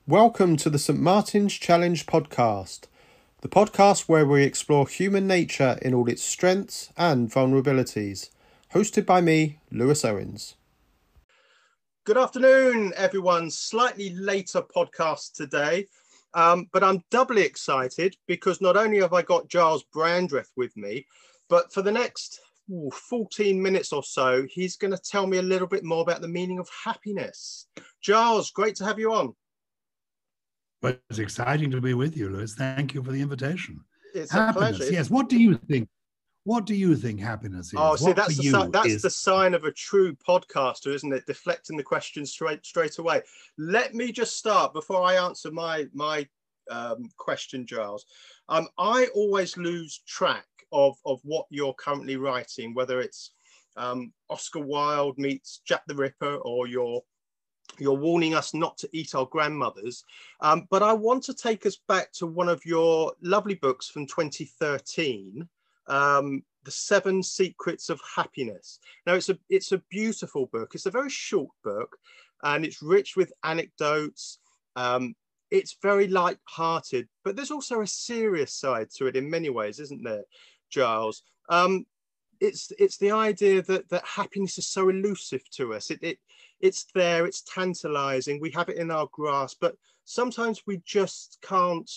Welcome to the St. Martin's Challenge podcast, the podcast where we explore human nature in all its strengths and vulnerabilities. Hosted by me, Lewis Owens. Good afternoon, everyone. Slightly later podcast today, but I'm doubly excited because not only have I got Giles Brandreth with me, but for the next 14 minutes or so, he's going to tell me a little bit more about the meaning of happiness. Giles, great to have you on. Well, it's exciting to be with you, Lewis. Thank you for the invitation. It's happiness, a pleasure. Yes. What do you think? What do you think happiness is? Oh, see, that's the sign of a true podcaster, isn't it? Deflecting the question straight away. Let me just start before I answer my question, Giles. I always lose track of what you're currently writing, whether it's Oscar Wilde meets Jack the Ripper, or you're warning us not to eat our grandmothers. But I want to take us back to one of your lovely books from 2013, The 7 Secrets of Happiness. Now, it's a beautiful book. It's a very short book, and it's rich with anecdotes. It's very light-hearted, but there's also a serious side to it in many ways, isn't there, Giles? It's the idea that happiness is so elusive to us. It's there, it's tantalizing, we have it in our grasp, but sometimes we just can't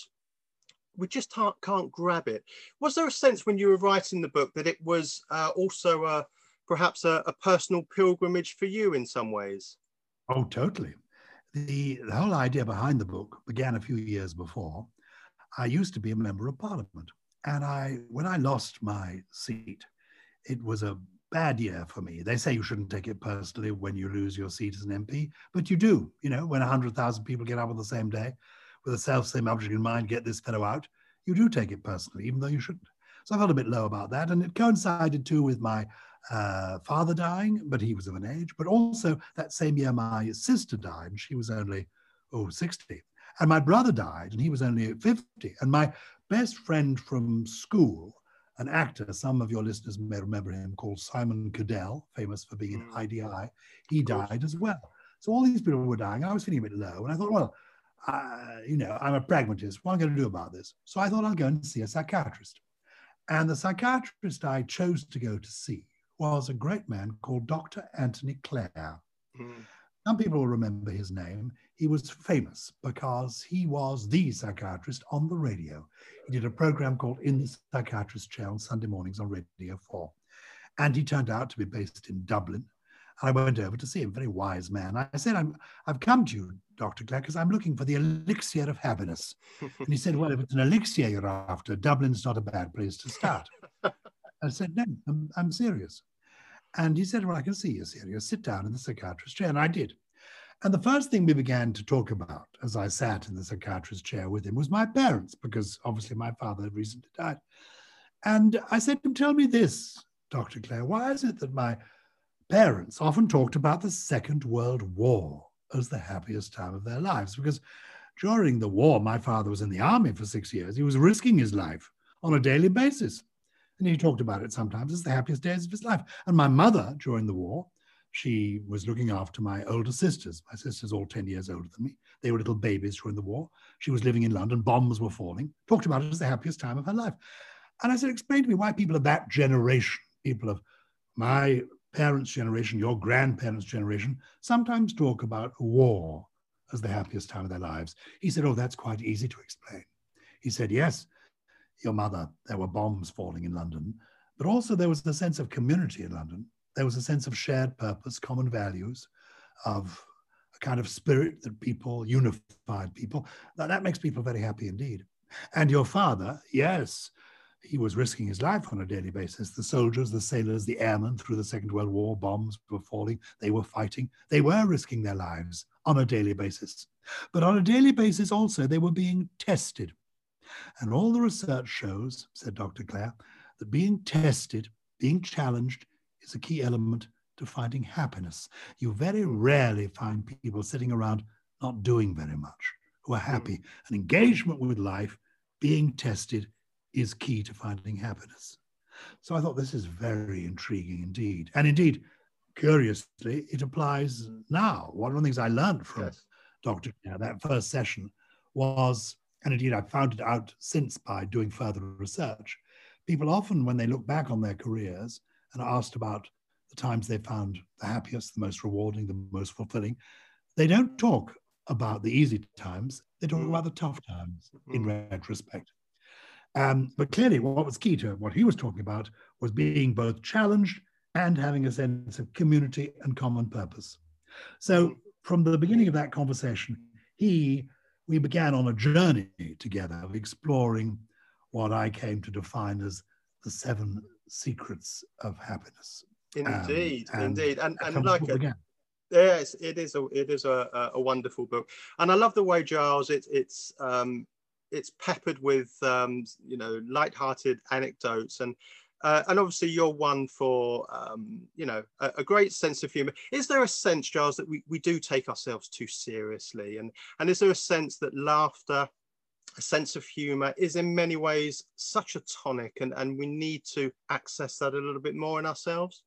grab it. Was there a sense when you were writing the book that it was also perhaps a personal pilgrimage for you in some ways? Oh, totally. The whole idea behind the book began a few years before. I used to be a member of Parliament, and when I lost my seat, it was a bad year for me. They say you shouldn't take it personally when you lose your seat as an MP, but you do. You know, when 100,000 people get up on the same day with the same object in mind, get this fellow out, you do take it personally, even though you shouldn't. So I felt a bit low about that. And it coincided too with my father dying, but he was of an age. But also that same year, my sister died, and she was only 60. And my brother died, and he was only 50. And my best friend from school, an actor, some of your listeners may remember him, called Simon Cadell, famous for being in IDI, he died as well. So all these people were dying. I was feeling a bit low, and I thought, well, I'm a pragmatist. What am I going to do about this? So I thought I'd go and see a psychiatrist. And the psychiatrist I chose to go to see was a great man called Dr. Anthony Clare. Some people will remember his name. He was famous because he was the psychiatrist on the radio. He did a program called In the Psychiatrist's Chair on Sunday mornings on Radio 4. And he turned out to be based in Dublin. And I went over to see him, very wise man. I said, I've come to you, Dr. Clare, because I'm looking for the elixir of happiness. And he said, well, if it's an elixir you're after, Dublin's not a bad place to start. I said, no, I'm serious. And he said, well, I can see you're serious. Sit down in the psychiatrist's chair. And I did. And the first thing we began to talk about as I sat in the psychiatrist's chair with him was my parents, because obviously my father had recently died. And I said to him, tell me this, Dr. Clare, why is it that my parents often talked about the Second World War as the happiest time of their lives? Because during the war, my father was in the army for 6 years. He was risking his life on a daily basis. And he talked about it sometimes as the happiest days of his life. And my mother, during the war, she was looking after my older sisters. My sisters, all 10 years older than me. They were little babies during the war. She was living in London. Bombs were falling. Talked about it as the happiest time of her life. And I said, explain to me why people of that generation, people of my parents' generation, your grandparents' generation, sometimes talk about war as the happiest time of their lives. He said, oh, that's quite easy to explain. He said, yes, your mother, there were bombs falling in London, but also there was a sense of community in London. There was a sense of shared purpose, common values, of a kind of spirit that people, unified people. That makes people very happy indeed. And your father, yes, he was risking his life on a daily basis. The soldiers, the sailors, the airmen through the Second World War, bombs were falling. They were fighting. They were risking their lives on a daily basis. But on a daily basis also, they were being tested. And all the research shows, said Dr. Clare, that being tested, being challenged, is a key element to finding happiness. You very rarely find people sitting around not doing very much, who are happy. An engagement with life, being tested, is key to finding happiness. So I thought this is very intriguing indeed. And indeed, curiously, it applies now. One of the things I learned from Dr. Clare, that first session was, and indeed I've found it out since by doing further research, people often, when they look back on their careers and are asked about the times they found the happiest, the most rewarding, the most fulfilling, they don't talk about the easy times, they talk about the tough times in retrospect. But clearly what was key to what he was talking about was being both challenged and having a sense of community and common purpose. So from the beginning of that conversation, we began on a journey together of exploring what I came to define as the 7 secrets of happiness. Indeed, indeed. And like it, yes, it is a wonderful book. And I love the way, Giles, it's peppered with you know, light-hearted anecdotes, and obviously you're one for you know, a great sense of humor. Is there a sense, Giles, that we do take ourselves too seriously, and is there a sense that laughter, a sense of humor, is in many ways such a tonic, and we need to access that a little bit more in ourselves?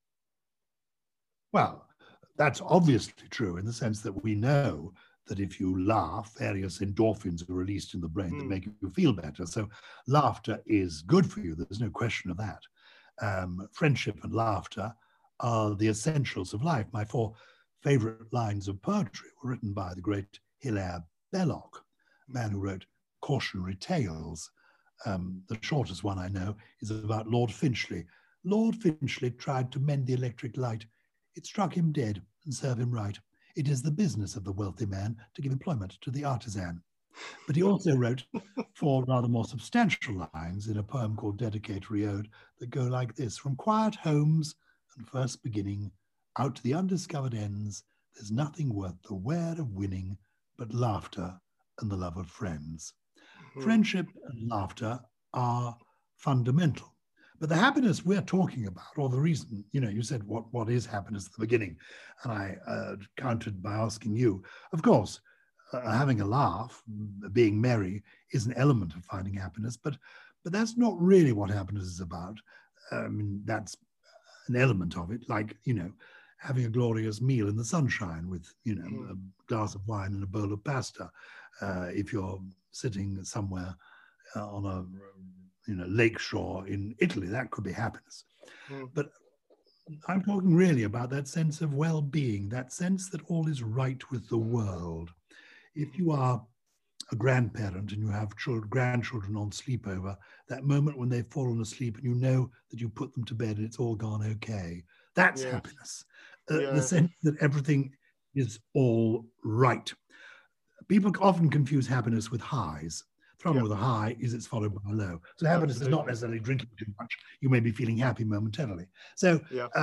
Well, that's obviously true in the sense that we know that if you laugh, various endorphins are released in the brain that make you feel better. So laughter is good for you. There's no question of that. Friendship and laughter are the essentials of life. My 4 favorite lines of poetry were written by the great Hilaire Belloc, a man who wrote cautionary tales. The shortest one I know is about Lord Finchley. Lord Finchley tried to mend the electric light. It struck him dead and serve him right. It is the business of the wealthy man to give employment to the artisan. But he also wrote 4 rather more substantial lines in a poem called Dedicatory Ode that go like this: from quiet homes and first beginning, out to the undiscovered ends, there's nothing worth the wear of winning but laughter and the love of friends. Friendship and laughter are fundamental. But the happiness we're talking about, or the reason, you know, you said what is happiness at the beginning, and I countered by asking you, of course, having a laugh, being merry, is an element of finding happiness, but that's not really what happiness is about. I mean, that's an element of it, like, you know, having a glorious meal in the sunshine with, you know, a glass of wine and a bowl of pasta. If you're sitting somewhere on a lakeshore in Italy, that could be happiness. But I'm talking really about that sense of well-being, that sense that all is right with the world. If you are a grandparent and you have grandchildren on sleepover, that moment when they've fallen asleep and you know that you put them to bed and it's all gone okay, that's happiness. The sense that everything is all right. People often confuse happiness with highs. The problem with a high is it's followed by a low. So happiness is not necessarily drinking too much. You may be feeling happy momentarily. So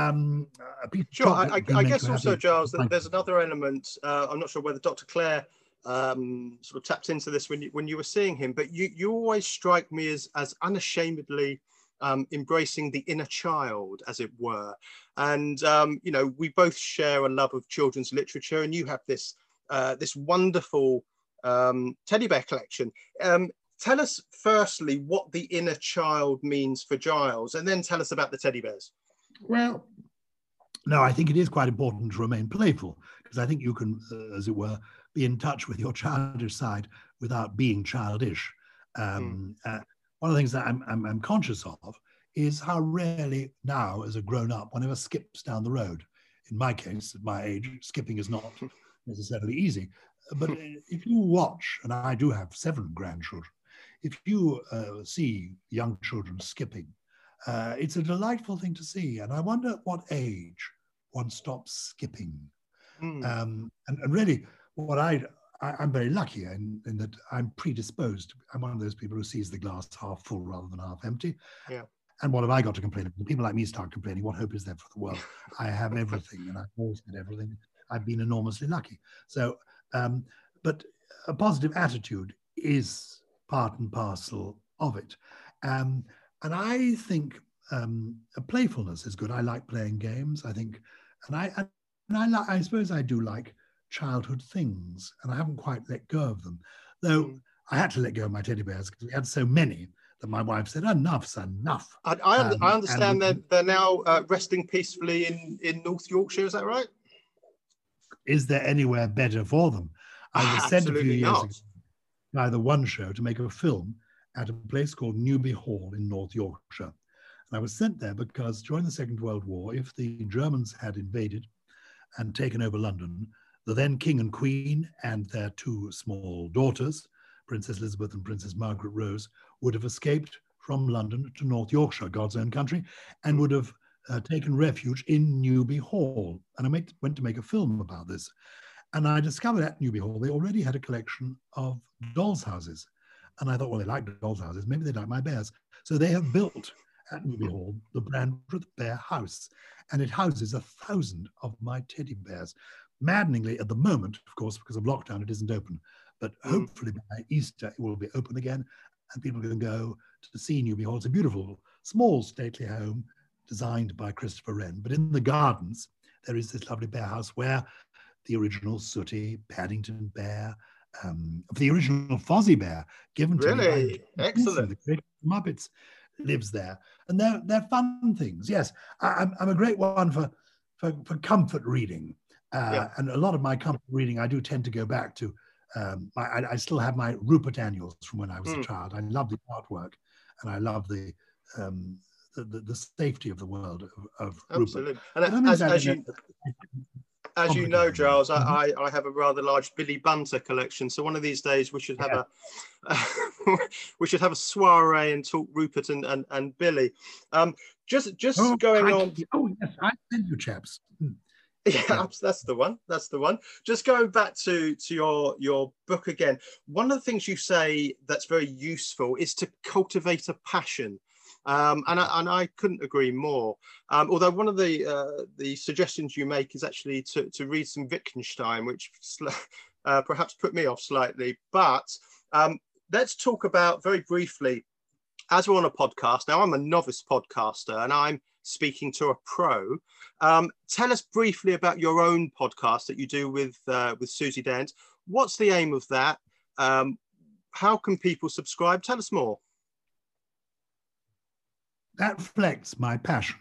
sure, I guess also, Giles, that there's another element. I'm not sure whether Dr. Clare sort of tapped into this when you were seeing him, but you always strike me as unashamedly embracing the inner child, as it were. And you know, we both share a love of children's literature, and you have this this wonderful teddy bear collection. Tell us firstly what the inner child means for Giles, and then tell us about the teddy bears. Well, no, I think it is quite important to remain playful, because I think you can, as it were, be in touch with your childish side without being childish. One of the things that I'm conscious of is how rarely now, as a grown-up, one ever skips down the road. In my case, at my age, skipping is not necessarily easy. But if you watch, and I do have 7 grandchildren, if you see young children skipping, it's a delightful thing to see. And I wonder at what age one stops skipping. And really, what I'm very lucky in that I'm predisposed. I'm one of those people who sees the glass half full rather than half empty. Yeah. And what have I got to complain about? People like me start complaining, what hope is there for the world? I have everything, and I've always had everything. I've been enormously lucky. So, but a positive attitude is part and parcel of it. And I think a playfulness is good. I like playing games, I think. And I suppose I do like childhood things, and I haven't quite let go of them. Though I had to let go of my teddy bears because we had so many that my wife said, enough's enough. I understand they're now resting peacefully in North Yorkshire, is that right? Is there anywhere better for them? I was sent a few Absolutely years not. ago by the One Show to make a film at a place called Newby Hall in North Yorkshire. And I was sent there because during the Second World War, if the Germans had invaded and taken over London, the then King and Queen and their two small daughters, Princess Elizabeth and Princess Margaret Rose, would have escaped from London to North Yorkshire, God's own country, and would have taken refuge in Newby Hall. And I went to make a film about this. And I discovered at Newby Hall, they already had a collection of dolls' houses. And I thought, well, they like dolls' houses, maybe they like my bears. So they have built at Newby Hall the Brandreth Bear House. And it houses 1,000 of my teddy bears. Maddeningly, at the moment, of course, because of lockdown, it isn't open. But hopefully by Easter, it will be open again. And people can go to see Newby Hall. It's a beautiful, small, stately home designed by Christopher Wren. But in the gardens, there is this lovely bear house where the original Sooty, Paddington Bear, the original Fozzie Bear, given to me by Really? Excellent. the great Muppets, lives there. And they're fun things. Yes, I'm a great one for comfort reading. And a lot of my comfort reading, I do tend to go back to, I still have my Rupert Annuals from when I was a child. I love the artwork and I love the safety of the world of Absolutely. Rupert. And as you know, Giles, I have a rather large Billy Bunter collection. So one of these days we should have a soiree and talk Rupert and Billy. Just going on. Oh yes, I send you chaps. Yeah, that's the one. That's the one. Just going back to your book again. One of the things you say that's very useful is to cultivate a passion. And I couldn't agree more. Although one of the suggestions you make is actually to read some Wittgenstein, which perhaps put me off slightly. But let's talk about very briefly, as we're on a podcast. Now, I'm a novice podcaster and I'm speaking to a pro. Tell us briefly about your own podcast that you do with Susie Dent. What's the aim of that? How can people subscribe? Tell us more. That reflects my passion,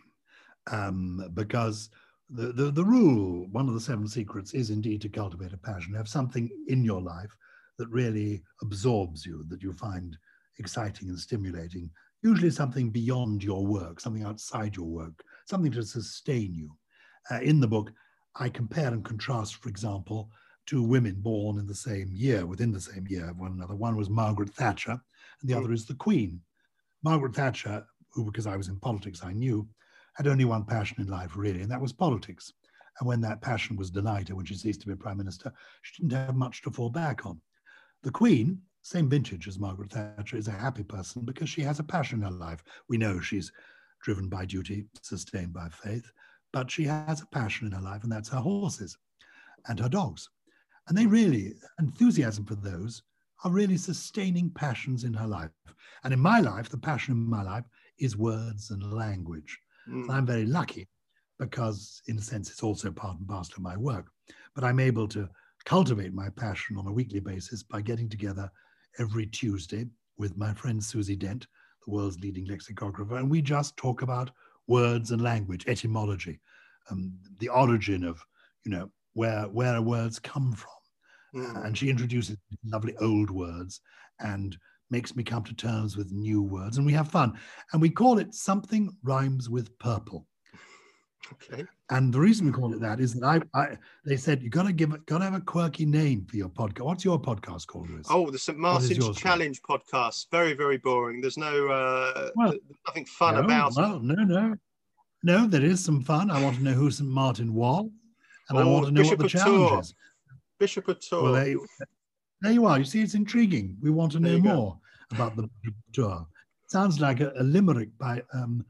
because the rule, one of the 7 secrets, is indeed to cultivate a passion. Have something in your life that really absorbs you, that you find exciting and stimulating, usually something beyond your work, something outside your work, something to sustain you. In the book, I compare and contrast, for example, 2 women born in the same year, within the same year of one another. One was Margaret Thatcher, and the other is the Queen. Margaret Thatcher, who, because I was in politics, I knew, had only one passion in life, really, and that was politics. And when that passion was denied her, when she ceased to be Prime Minister, she didn't have much to fall back on. The Queen, same vintage as Margaret Thatcher, is a happy person because she has a passion in her life. We know she's driven by duty, sustained by faith, but she has a passion in her life, and that's her horses and her dogs. And they really, enthusiasm for those are really sustaining passions in her life. And in my life, the passion in my life is words and language. And I'm very lucky because, in a sense, it's also part and parcel of my work. But I'm able to cultivate my passion on a weekly basis by getting together every Tuesday with my friend Susie Dent, the world's leading lexicographer, and we just talk about words and language, etymology, the origin of, where words come from. And she introduces lovely old words and makes me come to terms with new words, and we have fun. And we call it Something Rhymes with Purple. Okay. And the reason we call it that is that they said you got to have a quirky name for your podcast. What's your podcast called, Lewis? Oh, the St. Martin's Challenge podcast. Very, very boring. There's no nothing fun about it. No, there is some fun. I want to know who St. Martin was, and I want to know what the challenge is. Bishop of Tours. Well, there you are. You see, it's intriguing. We want to know more about the Bishop of Tours. Sounds like a limerick by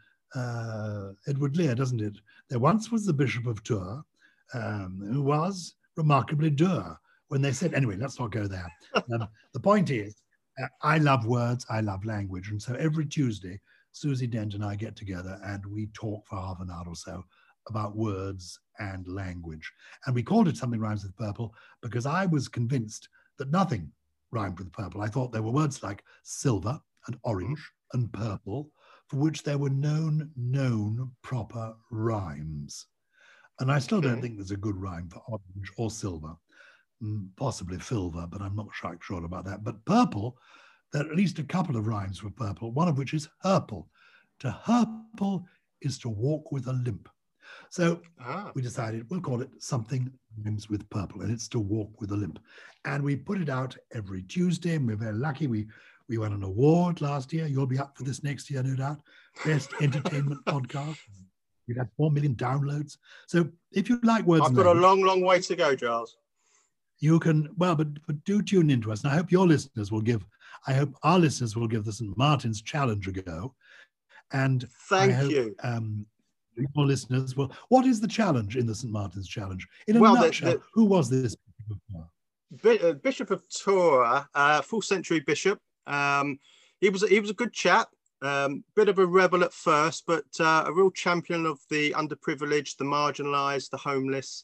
Edward Lear, doesn't it? There once was the Bishop of Tours, who was remarkably dour. When they said, anyway, let's not go there. The point is, I love words, I love language. And so every Tuesday, Susie Dent and I get together and we talk for half an hour or so about words and language. And we called it Something Rhymes with Purple because I was convinced that nothing rhymed with purple. I thought there were words like silver and orange and purple for which there were known proper rhymes. And I still don't think there's a good rhyme for orange or silver. possibly filver, but I'm not sure about that. But purple, there are at least a couple of rhymes for purple, one of which is herple. To herple is to walk with a limp. So we decided we'll call it something rhymes with purple, and it's to walk with a limp. And we put it out every Tuesday, and we're very lucky. We won an award last year. You'll be up for this next year, no doubt. Best entertainment podcast. We've had 4 million downloads. So if you like words, I've got a long way to go, Giles. You can, well, but do tune into us. And I hope your listeners will give, I hope our listeners will give the St. Martin's Challenge a go. And thank you. Your listeners will. What is the challenge in the St. Martin's Challenge? In a nutshell, who was this? Bishop of Torah, full century bishop. He was a good chap. Bit of a rebel at first, but a real champion of the underprivileged, the marginalised, the homeless.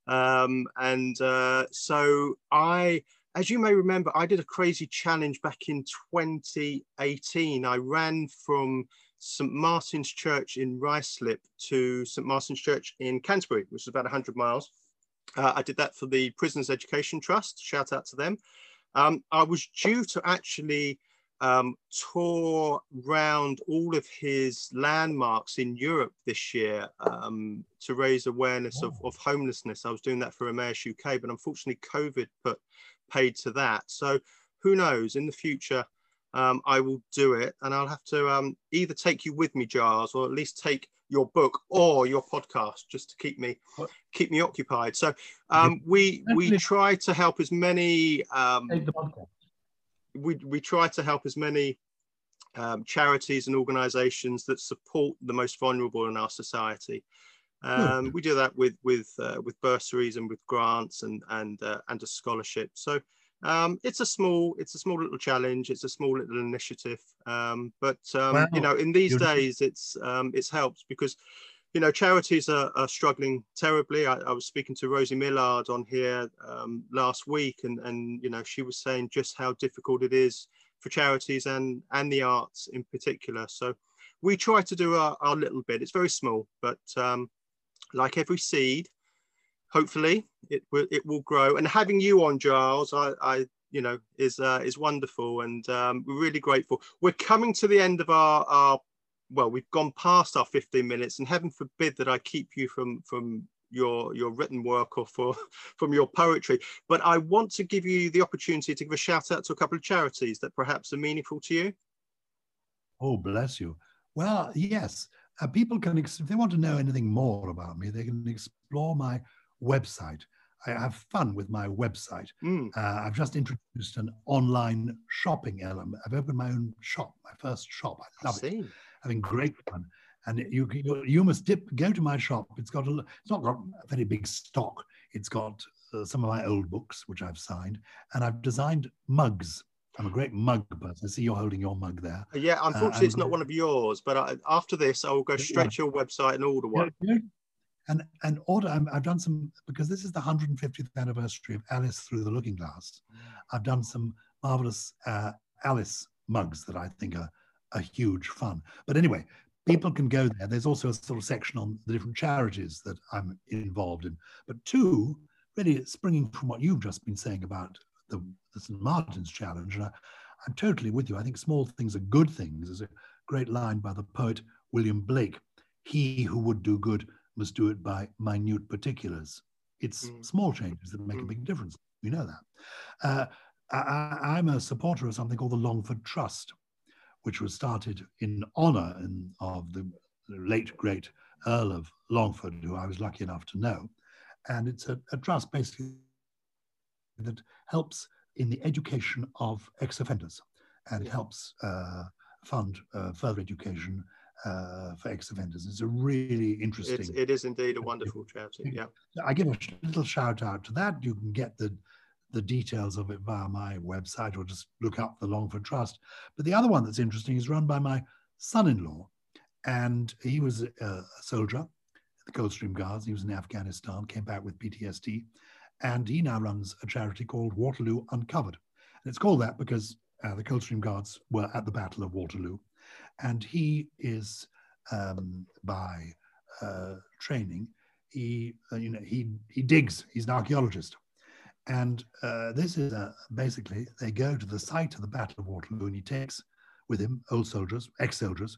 So as you may remember, I did a crazy challenge back in 2018. I ran from St. Martin's Church in Ruislip to St. Martin's Church in Canterbury, which is about 100 miles. I did that for the Prisoners Education Trust. Shout out to them. I was due to actually tour round all of his landmarks in Europe this year to raise awareness of homelessness. I was doing that for Emmaus UK, but unfortunately COVID put paid to that. So who knows, in the future, I will do it, and I'll have to either take you with me, Giles, or at least take your book or your podcast just to keep me occupied. So we try to help as many we try to help as many charities and organizations that support the most vulnerable in our society. We do that with bursaries and with grants and a scholarship. So it's a small little challenge. It's a small little initiative. But you know, in these days, it's helped because, you know, charities are struggling terribly. I was speaking to Rosie Millard on here last week, and you know, she was saying just how difficult it is for charities and the arts in particular. So we try to do our little bit. It's very small, but like every seed, hopefully it will grow. And having you on, Giles, I you know, is wonderful, and we're really grateful. We're coming to the end of our well, we've gone past our 15 minutes, and heaven forbid that I keep you from your written work or from your poetry. But I want to give you the opportunity to give a shout out to a couple of charities that perhaps are meaningful to you. Oh, bless you. Well, yes, people can, if they want to know anything more about me, they can explore my website. I have fun with my website. I've just introduced an online shopping element. I've opened my own shop, my first shop. I love it. Having great fun. And you must go to my shop. It's not got a very big stock. It's got some of my old books, which I've signed, and I've designed mugs. I'm a great mug person. I see you're holding your mug there. Yeah, unfortunately, it's not one of yours, but after this, I will go straight to your website and order one. And order, I've done some, because this is the 150th anniversary of Alice Through the Looking Glass. I've done some marvelous Alice mugs that I think are huge fun. But anyway, people can go there. There's also a sort of section on the different charities that I'm involved in. But two, really springing from what you've just been saying about the St. Martin's Challenge, and I'm totally with you. I think small things are good things. There's a great line by the poet William Blake: "He who would do good must do it by minute particulars." It's small changes that make a big difference. We know that. I'm a supporter of something called the Longford Trust, which was started in honour of the late, great Earl of Longford, who I was lucky enough to know. And it's a trust basically that helps in the education of ex-offenders, and it helps fund further education for ex-offenders. It's a really interesting... It is indeed a wonderful charity, yeah. I give a little shout out to that. You can get the details of it via my website, or just look up the Longford Trust. But the other one that's interesting is run by my son-in-law, and he was a soldier at the Coldstream Guards. He was in Afghanistan, came back with PTSD, and he now runs a charity called Waterloo Uncovered. And it's called that because the Coldstream Guards were at the Battle of Waterloo, and he is by training, he digs. He's an archaeologist, And this is basically, they go to the site of the Battle of Waterloo, and he takes with him old soldiers, ex-soldiers,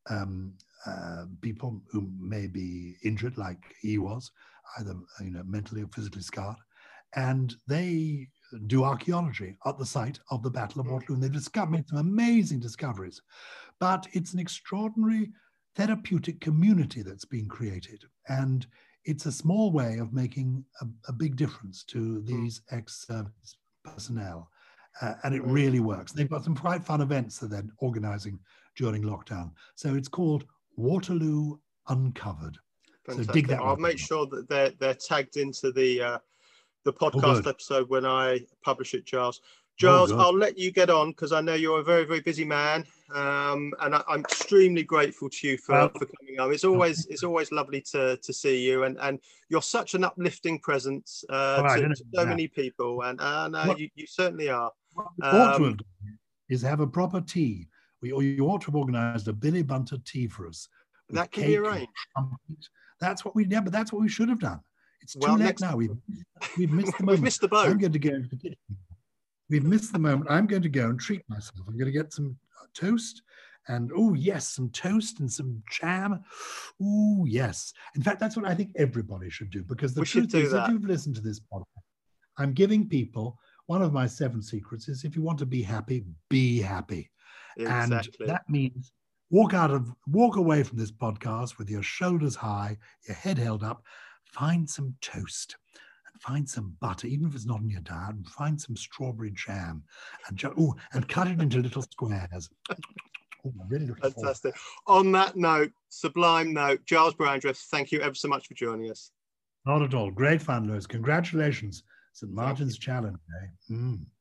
people who may be injured like he was, either mentally or physically scarred, and they do archaeology at the site of the Battle of Waterloo, and they've made some amazing discoveries. But it's an extraordinary therapeutic community that's been created, and it's a small way of making a big difference to these ex-service personnel, and it really works. They've got some quite fun events that they're organizing during lockdown. So it's called Waterloo Uncovered. Fantastic. So dig that. I'll make sure that they're tagged into the podcast episode when I publish it, Giles. Giles, I'll let you get on because I know you're a very, very busy man, and I'm extremely grateful to you for coming on. It's always lovely to see you, and you're such an uplifting presence to so many people, and you certainly are. What you ought to have done is have a proper tea. You ought to have organised a Billy Bunter tea for us. That can be arranged. That's what we should have done. It's too late now. We've missed the moment. We've missed the boat. I'm going to go into the kitchen. We've missed the moment. I'm going to go and treat myself. I'm going to get some toast and, oh, yes, some toast and some jam. Oh, yes. In fact, that's what I think everybody should do, because the truth is, if you've listened to this podcast, I'm giving people, one of my 7 secrets is, if you want to be happy, be happy. Exactly. And that means walk away from this podcast with your shoulders high, your head held up, find some toast. Find some butter, even if it's not in your diet, and find some strawberry jam, and cut it into little squares. Really fantastic. On that note, sublime note, Giles Brandreth, thank you ever so much for joining us. Not at all. Great fun, Lewis. Congratulations, St. Martin's Challenge. Eh?